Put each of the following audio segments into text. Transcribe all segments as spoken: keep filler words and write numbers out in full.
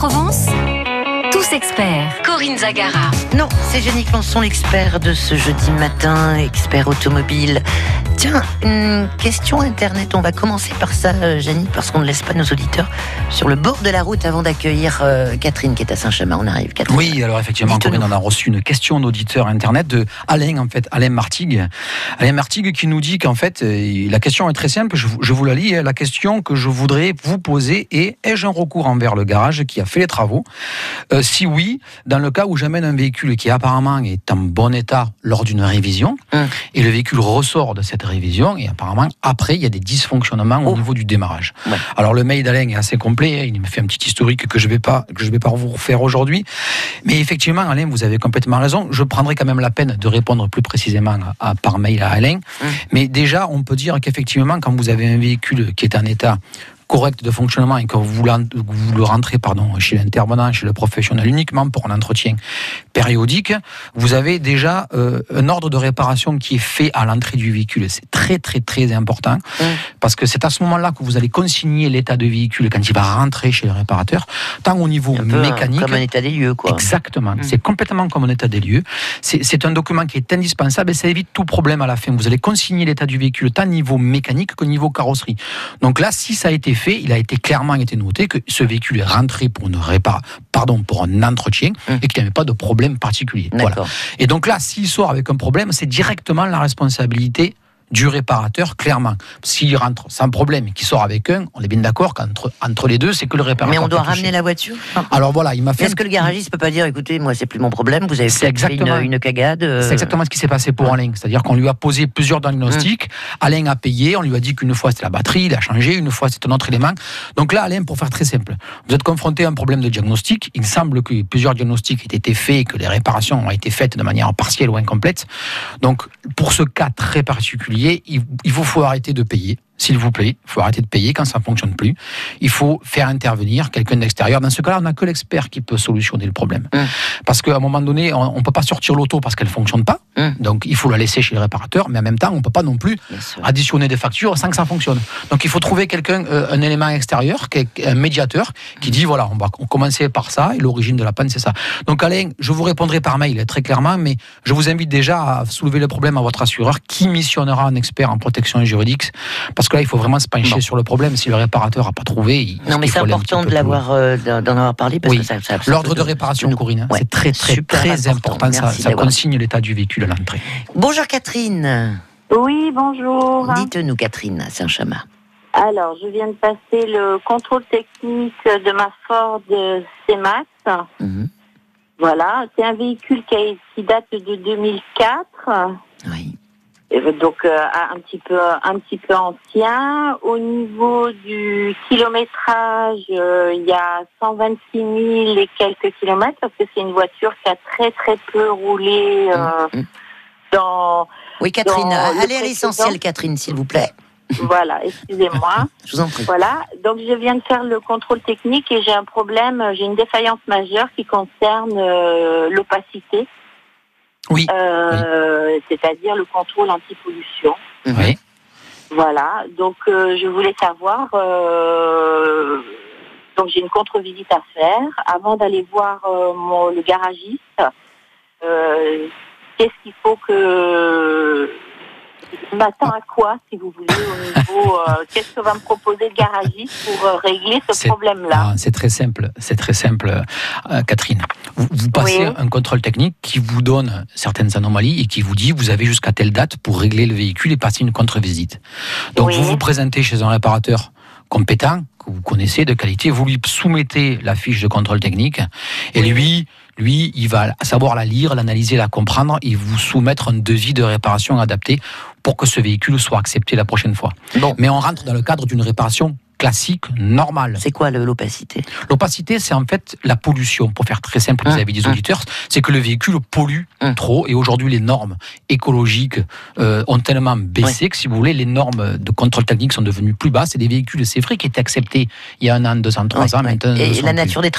Provence, tous experts. Corinne Zagara. Non, c'est Jenny Clanson, l'expert de ce jeudi matin, expert automobile. Tiens, une question internet, on va commencer par ça, Jenny, parce qu'on ne laisse pas nos auditeurs sur le bord de la route avant d'accueillir euh, Catherine qui est à Saint-Chamas. On arrive, Catherine. Oui, alors effectivement, Corinne, on a reçu une question d'auditeur internet de Alain, en fait, Alain Martigues. Alain Martigues qui nous dit qu'en fait, la question est très simple, je vous, je vous la lis. La question que je voudrais vous poser est: ai-je un recours envers le garage qui a fait les travaux? euh, Si oui, dans le cas où j'amène un véhicule qui apparemment est en bon état lors d'une révision, hum. et le véhicule ressort de cette révision, et apparemment, après, il y a des dysfonctionnements au oh. niveau du démarrage. Ouais. Alors, le mail d'Alain est assez complet, il me fait un petit historique que je ne vais pas, que je vais pas vous refaire aujourd'hui. Mais effectivement, Alain, vous avez complètement raison. Je prendrai quand même la peine de répondre plus précisément à, à, par mail à Alain. Hum. Mais déjà, on peut dire qu'effectivement, quand vous avez un véhicule qui est en état correct de fonctionnement et que vous, vous le rentrez pardon, chez l'intervenant, chez le professionnel uniquement pour un entretien périodique, vous avez déjà euh, un ordre de réparation qui est fait à l'entrée du véhicule. C'est très très très important mmh. parce que c'est à ce moment-là que vous allez consigner l'état de véhicule quand il va rentrer chez le réparateur, tant au niveau un mécanique... Comme un état des lieux, quoi. Exactement, mmh. c'est complètement comme un état des lieux. C'est, c'est un document qui est indispensable et ça évite tout problème à la fin. Vous allez consigner l'état du véhicule tant au niveau mécanique qu'au niveau carrosserie. Donc là, si ça a été fait, il a été clairement été noté que ce véhicule est rentré pour une répar, pardon, pour un entretien mmh. et qu'il n'y avait pas de problème particulier. Voilà. Et donc là, s'il sort avec un problème, c'est directement la responsabilité du réparateur, clairement. S'il rentre sans problème et qu'il sort avec un, on est bien d'accord qu'entre entre les deux, c'est que le réparateur. Mais on doit ramener la voiture. Alors voilà, il m'a fait. Est-ce que le garagiste peut pas dire, écoutez, moi c'est plus mon problème, vous avez fait une, une cagade euh... C'est exactement ce qui s'est passé pour ouais. Alain. C'est-à-dire qu'on lui a posé plusieurs diagnostics. Mmh. Alain a payé, on lui a dit qu'une fois c'était la batterie, il a changé, une fois c'était un autre élément. Donc là, Alain, pour faire très simple, vous êtes confronté à un problème de diagnostic. Il semble que plusieurs diagnostics aient été faits et que les réparations ont été faites de manière partielle ou incomplète. Donc pour ce cas très particulier, il, il vous faut arrêter de payer, s'il vous plaît. Il faut arrêter de payer quand ça ne fonctionne plus. Il faut faire intervenir quelqu'un d'extérieur. Dans ce cas-là, on n'a que l'expert qui peut solutionner le problème. Mmh. Parce qu'à un moment donné, on ne peut pas sortir l'auto parce qu'elle ne fonctionne pas. Mmh. Donc, il faut la laisser chez le réparateur. Mais en même temps, on ne peut pas non plus additionner des factures sans que ça fonctionne. Donc, il faut trouver quelqu'un, euh, un élément extérieur, un médiateur, qui dit, voilà, on va commencer par ça et l'origine de la panne, c'est ça. Donc, Alain, je vous répondrai par mail très clairement, mais je vous invite déjà à soulever le problème à votre assureur qui missionnera un expert en protection juridique. Parce que là, il faut vraiment se pencher bon. sur le problème. Si le réparateur n'a pas trouvé, il, non, mais c'est important de l'avoir, euh, d'en avoir parlé parce oui. que ça, ça, ça l'ordre de réparation, de... Corinne, ouais. c'est très très très important. important. Ça, ça consigne l'état du véhicule à l'entrée. Bonjour Catherine. Oui, bonjour. Dites-nous Catherine, à Saint-Chamas. Alors, je viens de passer le contrôle technique de ma Ford C-Max. Mm-hmm. Voilà, c'est un véhicule qui, a, qui date de deux mille quatre. Oui. Donc euh, un petit peu un petit peu ancien. Au niveau du kilométrage, euh, il y a cent vingt-six mille et quelques kilomètres parce que c'est une voiture qui a très très peu roulé euh, mmh. dans. Oui, Catherine, dans allez à l'essentiel, Catherine, s'il vous plaît. Voilà, excusez-moi. Je vous en prie. Voilà, donc je viens de faire le contrôle technique et j'ai un problème, j'ai une défaillance majeure qui concerne euh, l'opacité. Oui. Euh, oui. C'est-à-dire le contrôle anti-pollution. Oui. Voilà. Donc, euh, je voulais savoir. Euh, donc, j'ai une contre-visite à faire avant d'aller voir euh, mon, le garagiste. Euh, qu'est-ce qu'il faut que je m'attends à quoi, si vous voulez, au niveau euh, qu'est-ce que va me proposer le garagiste pour euh, régler ce c'est, problème-là? Ah, c'est très simple, c'est très simple, euh, Catherine. Vous, vous passez oui. un contrôle technique qui vous donne certaines anomalies et qui vous dit vous avez jusqu'à telle date pour régler le véhicule et passer une contre-visite. Donc oui. vous vous présentez chez un réparateur compétent que vous connaissez, de qualité, vous lui soumettez la fiche de contrôle technique et oui. lui. Lui, il va savoir la lire, l'analyser, la comprendre et vous soumettre un devis de réparation adapté pour que ce véhicule soit accepté la prochaine fois. Bon. Mais on rentre dans le cadre d'une réparation classique, normale. C'est quoi le, l'opacité? L'opacité, c'est en fait la pollution. Pour faire très simple hum, vis-à-vis des hum. auditeurs, c'est que le véhicule pollue hum. trop et aujourd'hui les normes écologiques euh, ont tellement baissé oui. que si vous voulez, les normes de contrôle technique sont devenues plus basses et des véhicules, c'est vrai, qui étaient acceptés il y a un an, deux ans, trois oui, ans, oui. maintenant. Et la nature plus. des travaux?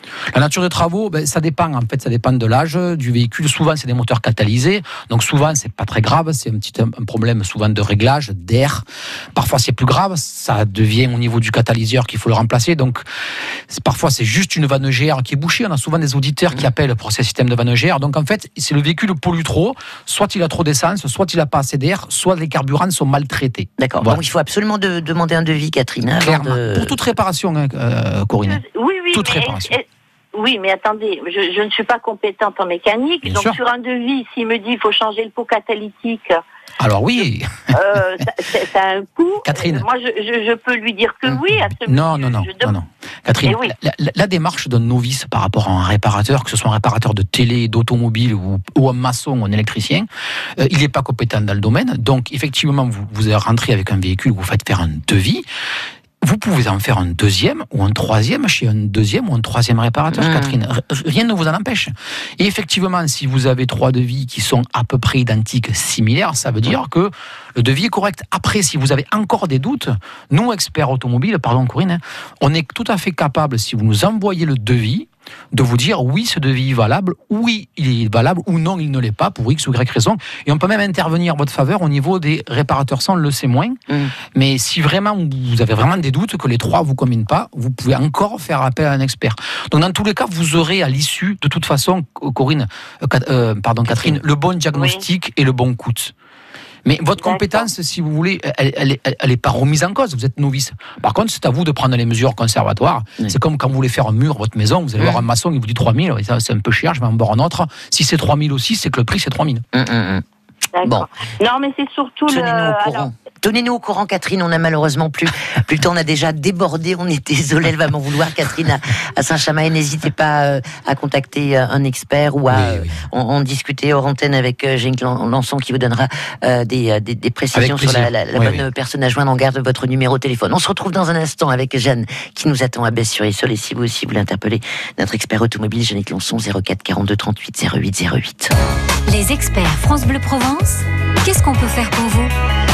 La nature des travaux, ben, ça dépend. En fait, ça dépend de l'âge du véhicule. Souvent, c'est des moteurs catalysés. Donc, souvent, c'est pas très grave. C'est un petit un problème souvent de réglage, d'air. Parfois, c'est plus grave. Ça devient au niveau du catalyseur qu'il faut le remplacer. Donc, c'est, parfois, c'est juste une vanne G R qui est bouchée. On a souvent des auditeurs qui appellent pour ces systèmes de vanne G R. Donc, en fait, c'est le véhicule pollue trop. Soit il a trop d'essence, soit il n'a pas assez d'air, soit les carburants sont maltraités. D'accord. Voilà. Donc, il faut absolument de, demander un devis, Catherine. Clairement. De... Pour toute réparation, hein, euh, Corinne. Oui, oui. Toute mais réparation. Est, oui, mais attendez, je, je ne suis pas compétente en mécanique. Bien donc, sûr. sur un devis, s'il me dit qu'il faut changer le pot catalytique... Alors oui. Euh, ça, ça a un coût. Catherine. Euh, moi, je, je, je peux lui dire que oui à ce Non, monsieur. non, non, Je non, non. Catherine, oui. la, la, la démarche d'un novice par rapport à un réparateur, que ce soit un réparateur de télé, d'automobile ou, ou un maçon ou un électricien, euh, il n'est pas compétent dans le domaine. Donc, effectivement, vous, vous rentrez avec un véhicule, vous faites faire un devis. Vous pouvez en faire un deuxième ou un troisième chez un deuxième ou un troisième réparateur, mmh. Catherine. Rien ne vous en empêche. Et effectivement, si vous avez trois devis qui sont à peu près identiques, similaires, ça veut dire que le devis est correct. Après, si vous avez encore des doutes, nous, experts automobiles, pardon Corinne, on est tout à fait capable, si vous nous envoyez le devis, de vous dire oui, ce devis est valable, oui, il est valable, ou non, il ne l'est pas, pour X ou Y raison. Et on peut même intervenir en votre faveur au niveau des réparateurs, ça on le sait moins. Mmh. Mais si vraiment vous avez vraiment des doutes, que les trois ne vous combinent pas, vous pouvez encore faire appel à un expert. Donc dans tous les cas, vous aurez à l'issue, de toute façon, Corinne, euh, pardon Catherine, le bon diagnostic oui. et le bon coût. Mais votre compétence, si vous voulez, elle n'est elle, elle pas remise en cause. Vous êtes novice. Par contre, c'est à vous de prendre les mesures conservatoires. Oui. C'est comme quand vous voulez faire un mur, votre maison, vous allez mmh. voir un maçon, il vous dit trois mille, c'est un peu cher, je vais en voir un autre. Si c'est trois mille aussi, c'est que le prix, c'est trois mille. Mmh, mmh. Bon. Non, mais c'est surtout Tenez-nous le... au courant. Alors... Tenez-nous au courant, Catherine. On a malheureusement plus, plus le temps. On a déjà débordé. On est désolé. Elle va m'en vouloir, Catherine, à, à Saint-Chamond. N'hésitez pas euh, à contacter euh, un expert ou à oui, oui. Euh, en, en discuter hors antenne avec euh, Jeanne Lançon qui vous donnera euh, des, des, des précisions sur la, la, la oui, bonne oui. personne à joindre. On garde votre numéro de téléphone. On se retrouve dans un instant avec Jeanne qui nous attend à Besse-sur-Essole. Et si vous aussi voulez interpeller notre expert automobile, Jeanne Lançon, zéro quatre quarante-deux trente-huit zéro huit zéro huit. Les experts France Bleu Provence, qu'est-ce qu'on peut faire pour vous ?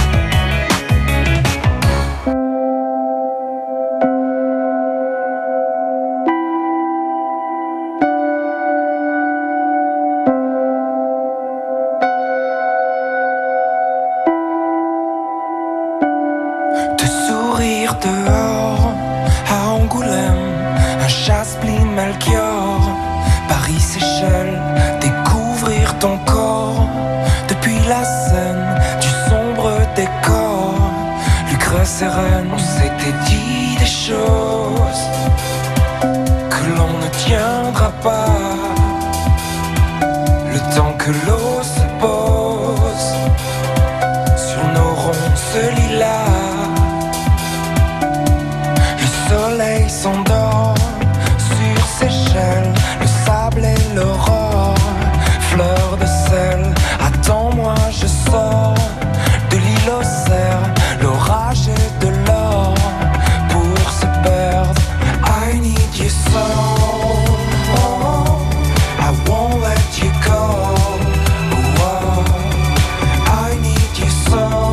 Dehors, à Angoulême, un chasse-pline Melchior, Paris, Seychelles, découvrir ton corps, depuis la scène du sombre décor, Lucrèce et Reine, on s'était dit des choses que l'on ne tiendra pas, le temps que l'eau se pose sur nos ronces lilas. Le soleil s'endort sur Seychelles, le sable et l'aurore, fleur de sel. Attends-moi, je sors de l'île aux cerfs, l'orage et de l'or pour se perdre. I need you so, oh, I won't let you go. Oh, I need you so.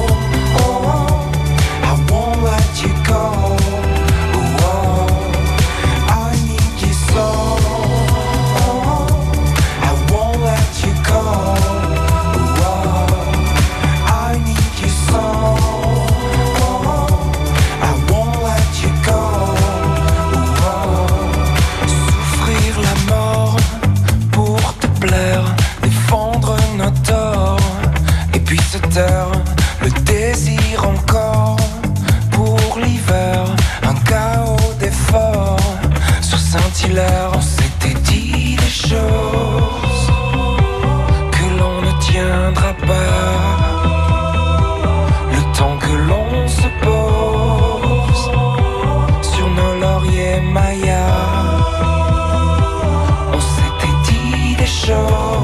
Le désir encore pour l'hiver, un chaos d'efforts sur Saint-Hilaire. On s'était dit des choses que l'on ne tiendra pas, le temps que l'on se pose sur nos lauriers mayas. On s'était dit des choses.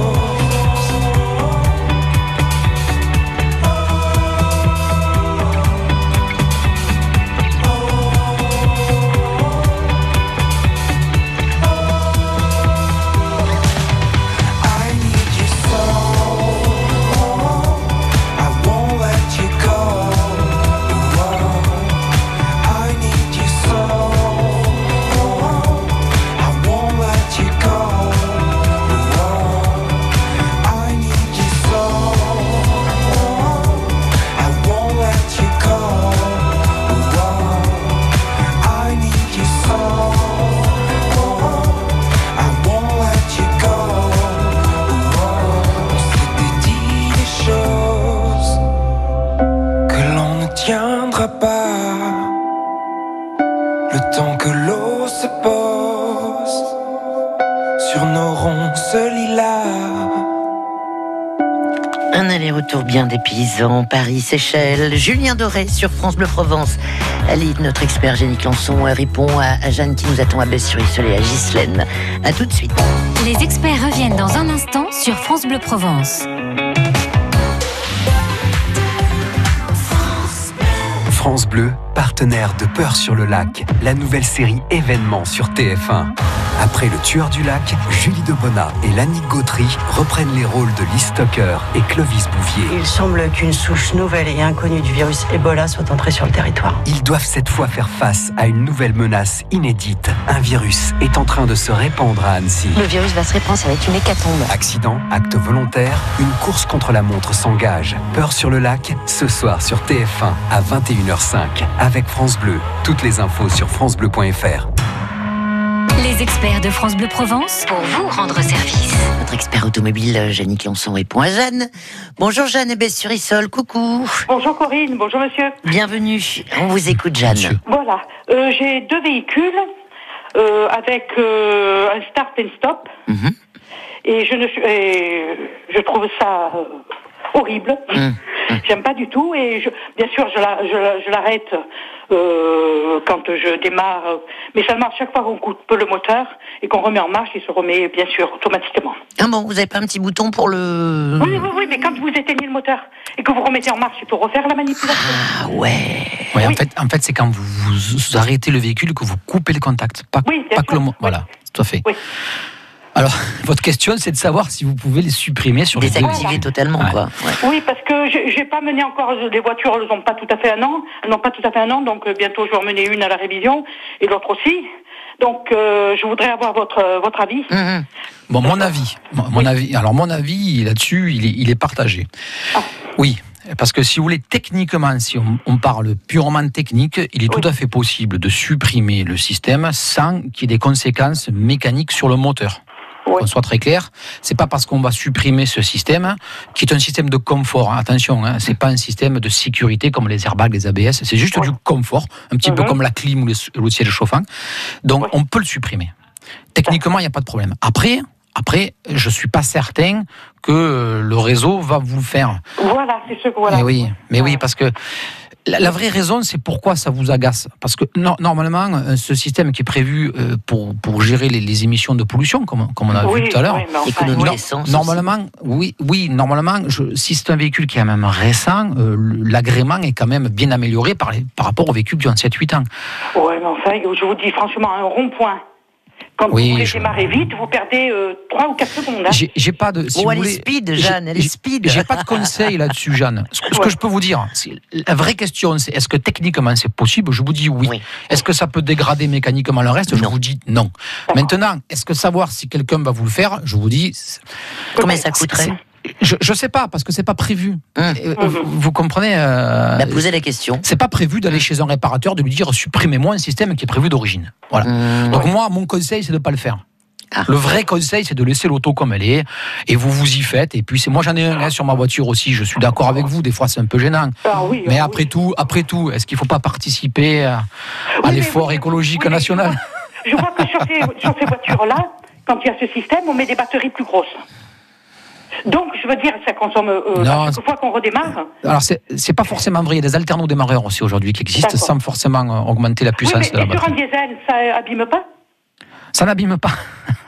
ce lit-là. Un aller-retour bien dépaysant, Paris, Seychelles. Julien Doré sur France Bleu Provence. Ali, notre expert Jenny Clanson, répond à Jeanne qui nous attend à Besse-sur-Issel et à Ghislaine. A tout de suite. Les experts reviennent dans un instant sur France Bleu Provence. France Bleu, partenaire de Peur sur le lac, la nouvelle série événement sur T F un. Après Le Tueur du lac, Julie Debona et Lannick Gautry reprennent les rôles de Lee Stocker et Clovis Bouvier. Il semble qu'une souche nouvelle et inconnue du virus Ebola soit entrée sur le territoire. Ils doivent cette fois faire face à une nouvelle menace inédite. Un virus est en train de se répandre à Annecy. Le virus va se répandre, ça va être une hécatombe. Accident, acte volontaire, une course contre la montre s'engage. Peur sur le lac, ce soir sur T F un à vingt et une heures cinq avec France Bleu. Toutes les infos sur francebleu point f r. Les experts de France Bleu Provence pour vous rendre service. Notre expert automobile, Jenny Clanson, répond à Jeanne. Bonjour Jeanne et Besse-sur-Issel, coucou. Bonjour Corinne, bonjour monsieur. Bienvenue, on vous écoute Jeanne. Monsieur. Voilà, euh, j'ai deux véhicules euh, avec euh, un start and stop. Mm-hmm. Et je ne suis, et je trouve ça euh, horrible. Mm. J'aime pas du tout. Et je, bien sûr, je, la, je, je l'arrête euh, quand je démarre. Mais seulement à chaque fois qu'on coupe le moteur et qu'on remet en marche, il se remet bien sûr automatiquement. Ah bon, vous n'avez pas un petit bouton pour le... Oui, oui, oui, mais quand vous éteignez le moteur et que vous remettez en marche, il faut refaire la manipulation. Ah ouais. Ouais, Oui. en fait, en fait, c'est quand vous, vous arrêtez le véhicule que vous coupez le contact, pas, Oui, bien pas sûr. que le mo- Oui. Voilà, tout à fait. Oui. Alors, votre question, c'est de savoir si vous pouvez les supprimer sur les deux. Désactiver totalement, Ouais. quoi. Ouais. Oui, parce que j'ai j'ai pas mené encore, les voitures, elles n'ont pas tout à fait un an, elles n'ont pas tout à fait un an, donc euh, bientôt je vais en mener une à la révision, et l'autre aussi. Donc, euh, je voudrais avoir votre, euh, votre avis. Mhm. Bon, mon avis, mon mon avis. Alors, mon avis là-dessus, il est, il est partagé. Ah. Oui. Parce que si vous voulez, techniquement, si on, on parle purement technique, il est Oui. tout à fait possible de supprimer le système sans qu'il y ait des conséquences mécaniques sur le moteur. Oui. Qu'on soit très clair, c'est pas parce qu'on va supprimer ce système, qui est un système de confort, hein, attention, hein, c'est pas un système de sécurité comme les airbags, les A B S, c'est juste Oui. du confort, un petit peu Mhm. comme la clim ou le, le siège chauffant. Donc Oui. on peut le supprimer. Techniquement, il n'y a pas de problème. Après, après, je suis pas certain que le réseau va vous le faire. Voilà, c'est ce que voilà. Mais oui, mais oui, Ouais. parce que la, la vraie raison, c'est pourquoi ça vous agace. Parce que no- normalement, euh, ce système qui est prévu euh, pour, pour gérer les, les émissions de pollution, comme, comme on a Oui, vu tout à l'heure, oui, mais enfin, Économie non, d'essence normalement, oui, oui, normalement, je, si c'est un véhicule qui est même récent, euh, l'agrément est quand même bien amélioré par, les, par rapport aux véhicules qui ont sept huit ans. Ouais, mais enfin, je vous dis franchement, un rond-point. Quand Oui, vous voulez je- démarrer vite, vous perdez euh, trois ou quatre secondes. Hein. J'ai j'ai pas de. Si Bon, vous elle est voulez, speed, j'ai- Jeanne, elle est j'ai- speed. J'ai pas de conseils là-dessus, Jeanne. Ce, que- ce Ouais. que je peux vous dire, c'est- la vraie question, c'est est-ce que techniquement c'est possible? Je vous dis oui. Oui. Est-ce que ça peut dégrader mécaniquement le reste? Je Non. vous dis non. Maintenant, est-ce que savoir si quelqu'un va vous le faire? Je vous dis. c'est- Combien ça coûterait c'est- Je, je sais pas, parce que c'est pas prévu. Hum. Euh, vous, vous comprenez euh, Bah, posez la question. C'est pas prévu d'aller chez un réparateur de lui dire supprimez-moi un système qui est prévu d'origine. Voilà. Hum, Donc moi, mon conseil, c'est de pas le faire. Ah. Le vrai conseil, c'est de laisser l'auto comme elle est, et vous vous y faites. Et puis, c'est moi, j'en ai un hein, sur ma voiture aussi. Je suis d'accord avec vous. Des fois, c'est un peu gênant. Ah oui, Mais ah après oui. tout, après tout, est-ce qu'il ne faut pas participer à, à Oui, mais l'effort oui, écologique oui, mais national? Je vois, je vois que sur ces, sur ces voitures-là, quand il y a ce système, on met des batteries plus grosses. Donc, je veux dire, ça consomme euh, Non, à chaque fois qu'on redémarre. Alors, c'est, c'est pas forcément vrai. Il y a des alternodémarreurs aussi aujourd'hui qui existent D'accord. sans forcément euh, augmenter la Oui, puissance mais de la et sur batterie. un diesel, ça abîme pas? Ça n'abîme pas.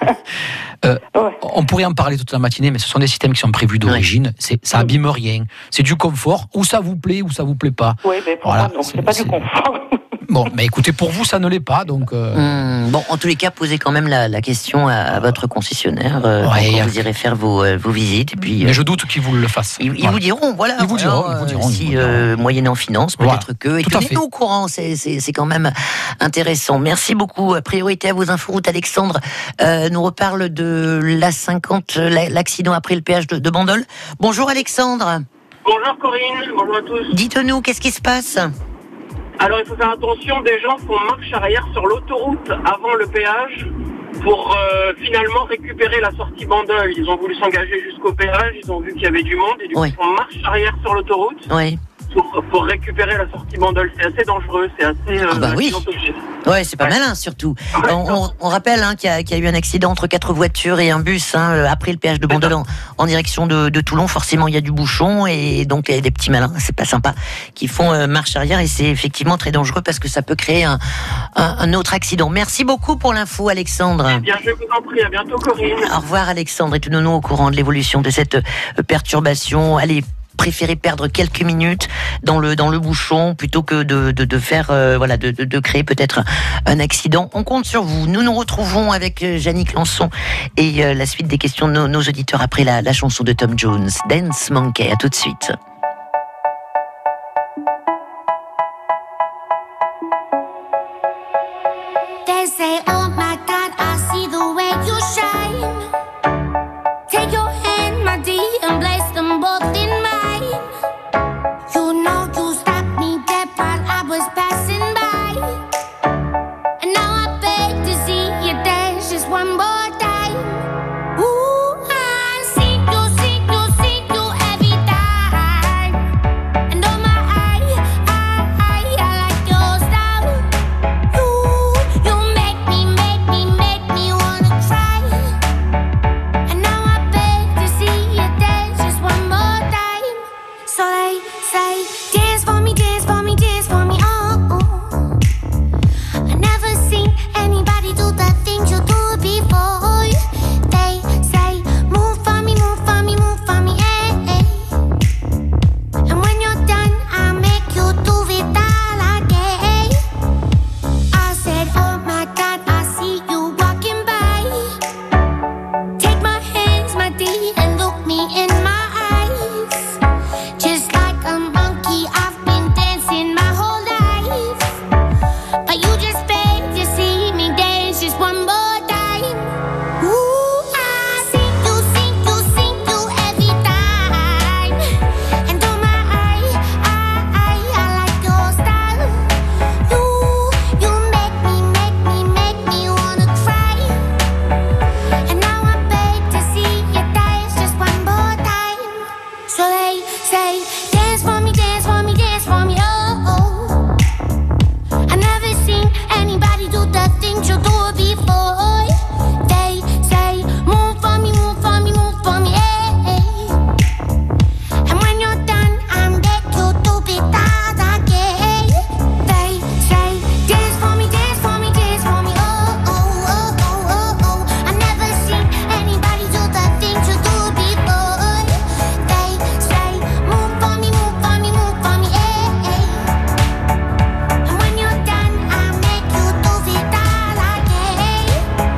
Euh, Ouais. On pourrait en parler toute la matinée, mais ce sont des systèmes qui sont prévus d'origine. C'est, ça abîme rien. C'est du confort. Ou ça vous plaît, ou ça vous plaît pas. Oui, mais pour Voilà, moi, non, c'est- c'est pas c'est- du confort. Bon, mais écoutez, pour vous, ça ne l'est pas, donc. euh, Hum, bon, en tous les cas, posez quand même la, la question à, à votre concessionnaire euh, Ouais, quand y a- vous irez faire vos, euh, vos visites. Et puis, euh, Mais je doute qu'ils vous le fassent. ils, ils Voilà. vous diront, voilà. Ils vous diront, voilà, ils vous diront, euh, ils si vous diront. euh, moyennant finance, peut-être Voilà. que. Et Tout puis, à fait. mettez-nous au courant, c'est, c'est, c'est quand même intéressant. Merci beaucoup. Priorité à vos inforoutes. Alexandre euh, nous reparle de l'A cinquante, la- l'accident après le péage de, de Bandol. Bonjour Alexandre. Bonjour Corinne, bonjour à tous. Dites-nous, qu'est-ce qui se passe? Alors il faut faire attention, des gens font marche arrière sur l'autoroute avant le péage pour euh, finalement récupérer la sortie Bandol. Ils ont voulu s'engager jusqu'au péage, ils ont vu qu'il y avait du monde et du Oui. coup ils font marche arrière sur l'autoroute. Oui. pour, pour récupérer la sortie Bandol. C'est assez dangereux, c'est assez... Euh, ah bah oui. Ouais, c'est pas ouais. malin surtout. Ouais, on, on, on rappelle hein, qu'il, y a, qu'il y a eu un accident entre quatre voitures et un bus hein, après le péage de Bandol en, en direction de, de Toulon. Forcément, il y a du bouchon et donc il y a des petits malins, c'est pas sympa, qui font euh, marche arrière et c'est effectivement très dangereux parce que ça peut créer un, un, un autre accident. Merci beaucoup pour l'info, Alexandre. Eh bien, je vous en prie, à bientôt, Corinne. Au revoir, Alexandre, et tenons-nous au courant de l'évolution de cette perturbation. Allez, préférez perdre quelques minutes dans le dans le bouchon plutôt que de de, de faire euh, voilà de, de de créer peut-être un accident. On compte sur vous. Nous nous retrouvons avec Yannick Lançon et euh, la suite des questions de nos, nos auditeurs après la, la chanson de Tom Jones, Dance Monkey. À tout de suite. They say, oh my God, I see the way you shine. Take your hand, my dear, and place them both in mine. You know you stopped me dead while I was passing by. And now I beg to see you dance just one more time. Ooh, I see you, see you, see you every time. And oh my, I, I, I, I like your style. You, you make me, make me, make me wanna cry. And now I beg to see you dance just one more time. So they say, dance for me, dance for me, dance for me, oh, oh. I never seen anybody do the things you do before. They say, move for me, move for me, move for me, eh, eh. And when you're done, I'll make you do it all again. I said, oh my God, I see you walking by. Take my hands, my dear, and look me in my eyes. Just like a monkey, I've been dancing my whole life. But you just beg to see me dance just one more time. Ooh, I see you, see you, see you every time. And oh my, I, I, I like your style. You, you make me, make me, make me wanna cry. And now I beg to see you dance just one more time. So they say, dance for me, dance for me, dance for me, oh, oh. I never seen anybody do the things you do before. They say, move for me, move for me, move for me, eh, eh. And when you're done, I'll make you do it all again. They say, dance for me, dance for me, dance for me, oh, oh, oh, oh, oh, oh. I never seen anybody do the things you do before. They say, move for me, move for me, move for me, eh, eh. And when you're done, I'll make you do it all again.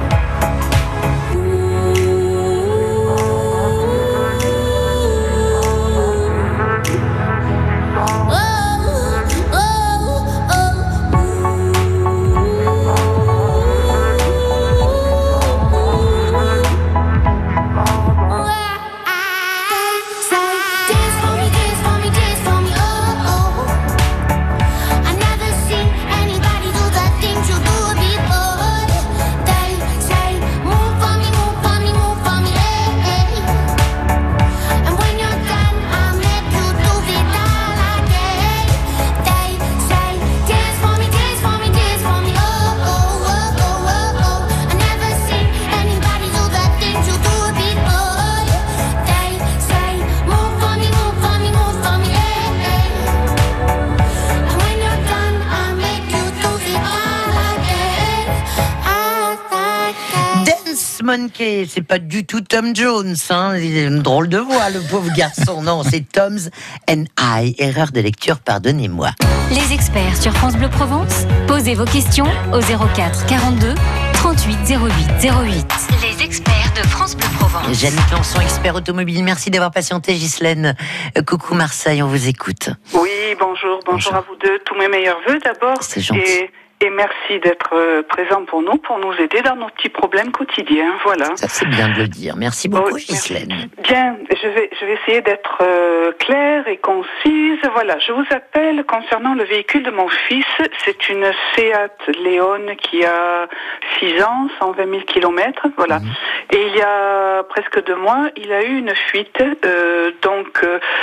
Monkey, c'est pas du tout Tom Jones, hein. Il a une drôle de voix, le pauvre garçon. Non, c'est Tom's and I. Erreur de lecture, pardonnez-moi. Les experts sur France Bleu Provence, posez vos questions au zéro quatre quarante-deux trente-huit zéro huit zéro huit. Les experts de France Bleu Provence. Yannick Lançon, expert automobile. Merci d'avoir patienté, Ghislaine. Euh, coucou Marseille, on vous écoute. Oui, bonjour, bonjour, bonjour à vous deux. Tous mes meilleurs vœux d'abord. C'est gentil. Et... Et merci d'être présent pour nous, pour nous aider dans nos petits problèmes quotidiens. Voilà. Ça, c'est bien de le dire. Merci beaucoup, Ghislaine. Bien, je vais, je vais essayer d'être euh, claire et concise. Voilà, je vous appelle concernant le véhicule de mon fils. C'est une Seat Leon qui a six ans, cent vingt mille kilomètres. Voilà. Mmh. Et il y a presque deux mois, il a eu une fuite. Euh, donc, euh,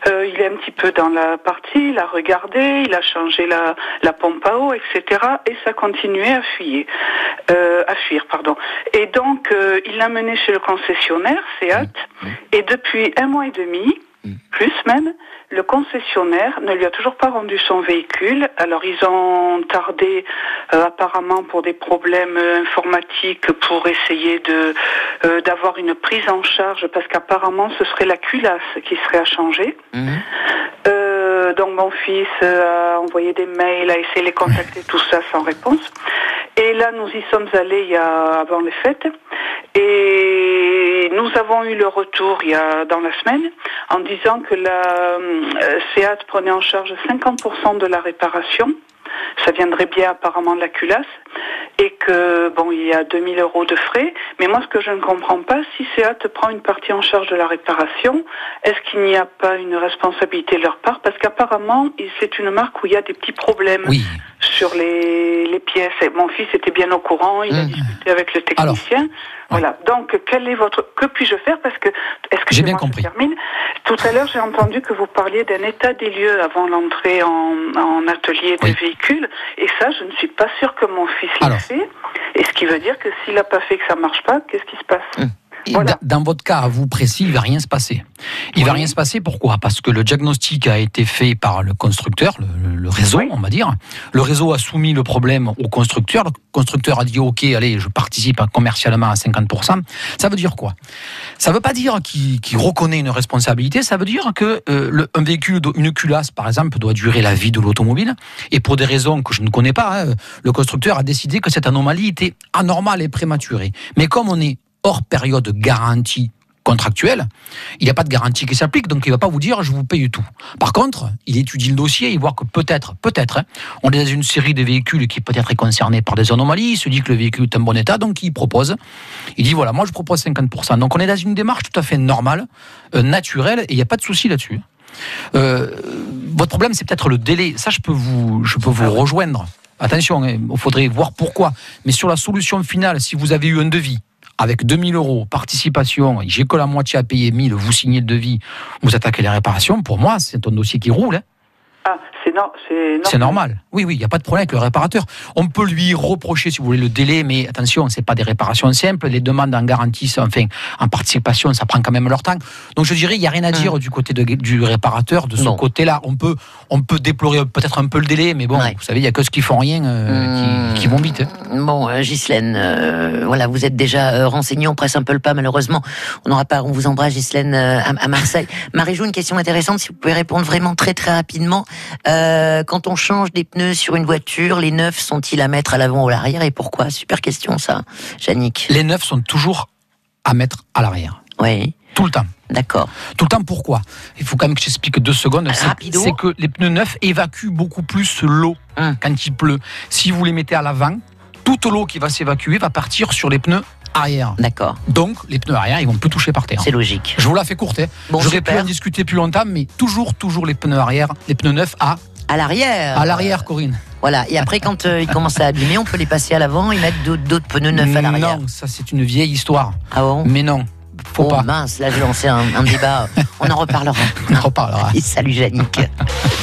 Euh, il est un petit peu dans la partie, il a regardé, il a changé la, la pompe à eau, et cetera. Et ça continuait à fuir, euh, à fuir, pardon. Et donc, euh, il l'a mené chez le concessionnaire, Seat, et depuis un mois et demi, plus même, le concessionnaire ne lui a toujours pas rendu son véhicule. Alors ils ont tardé euh, apparemment pour des problèmes euh, informatiques pour essayer de euh, d'avoir une prise en charge parce qu'apparemment ce serait la culasse qui serait à changer. Mmh. Euh, donc mon fils a envoyé des mails, a essayé de les contacter, tout ça sans réponse. Et là nous y sommes allés il y a avant les fêtes et nous avons eu le retour il y a dans la semaine en disant que la euh, Seat prenait en charge cinquante pour cent de la réparation. Ça viendrait bien apparemment de la culasse et que bon il y a deux mille euros de frais. Mais moi ce que je ne comprends pas, si Seat prend une partie en charge de la réparation, est-ce qu'il n'y a pas une responsabilité de leur part? Parce qu'apparemment c'est une marque où il y a des petits problèmes oui. sur les, les pièces. Et mon fils était bien au courant, il mmh. a discuté avec le technicien. Alors, voilà. Oui. Donc quel est votre que puis-je faire? Parce que est-ce que j'ai bien compris. Termine. Tout à l'heure j'ai entendu que vous parliez d'un état des lieux avant l'entrée en, en atelier de oui. véhicule. Et ça, je ne suis pas sûre que mon fils l'ait fait. Et ce qui veut dire que s'il n'a pas fait, que ça ne marche pas, qu'est-ce qui se passe? mmh. Voilà. Dans votre cas, à vous précis, il ne va rien se passer. Il ne oui. va rien se passer, pourquoi? Parce que le diagnostic a été fait par le constructeur, le, le réseau, oui. on va dire. Le réseau a soumis le problème au constructeur. Le constructeur a dit, OK, allez, je participe commercialement à cinquante pour cent. Ça veut dire quoi? Ça ne veut pas dire qu'il, qu'il reconnaît une responsabilité, ça veut dire que euh, le, un véhicule, une culasse, par exemple, doit durer la vie de l'automobile. Et pour des raisons que je ne connais pas, hein, le constructeur a décidé que cette anomalie était anormale et prématurée. Mais comme on est hors période de garantie contractuelle, il n'y a pas de garantie qui s'applique, donc il ne va pas vous dire je vous paye tout. Par contre, il étudie le dossier, il voit que peut-être, peut-être, hein, on est dans une série de véhicules qui peut-être est concernée par des anomalies, il se dit que le véhicule est en bon état, donc il propose, il dit voilà, moi je propose cinquante pour cent. Donc on est dans une démarche tout à fait normale, euh, naturelle, et il n'y a pas de souci là-dessus. Euh, votre problème, c'est peut-être le délai. Ça, je peux vous, je peux vous rejoindre. Attention, il faudrait voir pourquoi. Mais sur la solution finale, si vous avez eu un devis, avec deux mille euros, participation, j'ai que la moitié à payer, mille, vous signez le devis, vous attaquez les réparations, pour moi, c'est un dossier qui roule. Hein. Ah, c'est, no, c'est normal. C'est normal. Oui, oui, il n'y a pas de problème avec le réparateur. On peut lui reprocher, si vous voulez, le délai, mais attention, ce n'est pas des réparations simples. Les demandes en garantie, enfin, en participation, ça prend quand même leur temps. Donc je dirais, il n'y a rien à dire mmh. du côté de, du réparateur, de ce bon. côté-là. On peut, on peut déplorer peut-être un peu le délai, mais bon, ouais. vous savez, il n'y a que ceux qui font rien euh, mmh. qui, qui vont vite. Hein. Bon, euh, Ghislaine, euh, voilà, vous êtes déjà euh, renseignée, on presse un peu le pas, malheureusement. On n'aura pas, on vous embrasse, Ghislaine, euh, à, à Marseille. Marie-Jo, une question intéressante, si vous pouvez répondre vraiment très très rapidement. Euh, quand on change des pneus sur une voiture, les neufs sont-ils à mettre à l'avant ou à l'arrière et pourquoi? Super question ça, Yannick. Les neufs sont toujours à mettre à l'arrière. Oui. Tout le temps. D'accord. Tout le temps, pourquoi? Il faut quand même que j'explique deux secondes. C'est, c'est que les pneus neufs évacuent beaucoup plus l'eau hum. quand il pleut. Si vous les mettez à l'avant, toute l'eau qui va s'évacuer va partir sur les pneus arrière. D'accord. Donc, les pneus arrière, ils vont plus toucher par terre. C'est logique. Je vous la fais courte. Hein. Bon, J'aurais super. pu en discuter plus longtemps, mais toujours, toujours les pneus arrière, les pneus neufs à... À l'arrière. À l'arrière, Corinne. Voilà. Et après, quand euh, ils commencent à abîmer, on peut les passer à l'avant et mettre d'autres, d'autres pneus neufs à l'arrière. Non, ça c'est une vieille histoire. Ah bon? Mais non. Faut oh pas. Mince, là je lançais un, un débat. On en reparlera. On en reparlera. Et salut, Yannick.